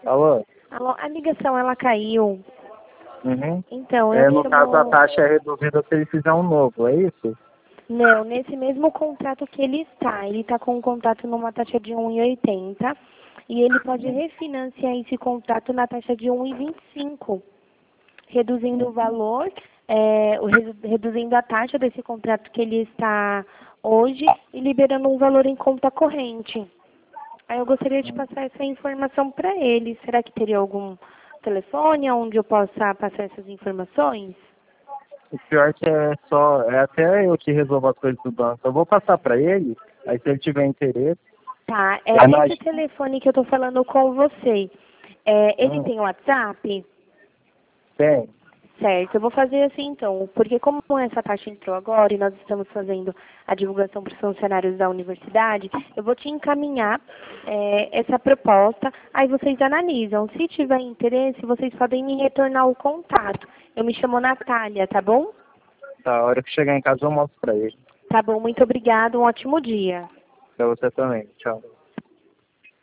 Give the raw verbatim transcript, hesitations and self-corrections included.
Alô? Alô, a ligação ela caiu. Uhum. Então, É, eu no chamo... caso, a taxa é reduzida se ele fizer um novo, é isso? Não, nesse mesmo contrato que ele está. Ele está com um contrato numa taxa de um e oitenta e ele pode refinanciar esse contrato na taxa de um e vinte e cinco, reduzindo o valor, é, o redu- reduzindo a taxa desse contrato que ele está hoje e liberando um valor em conta corrente. Aí eu gostaria de passar essa informação para ele. Será que teria algum telefone onde eu possa passar essas informações? O pior que é só, é até eu que resolvo as coisas do banco. Eu vou passar para ele, aí se ele tiver interesse. Tá, é É nós. esse telefone que eu estou falando com você. É, ele Hum, tem WhatsApp? tem. Certo, eu vou fazer assim então, porque como essa taxa entrou agora e nós estamos fazendo a divulgação para os funcionários da universidade, eu vou te encaminhar é, essa proposta, aí vocês analisam. Se tiver interesse, vocês podem me retornar o contato. Eu me chamo Natália, tá bom? Tá, a hora que chegar em casa eu mostro para ele. Tá bom, muito obrigada, um ótimo dia. Para você também. Tchau.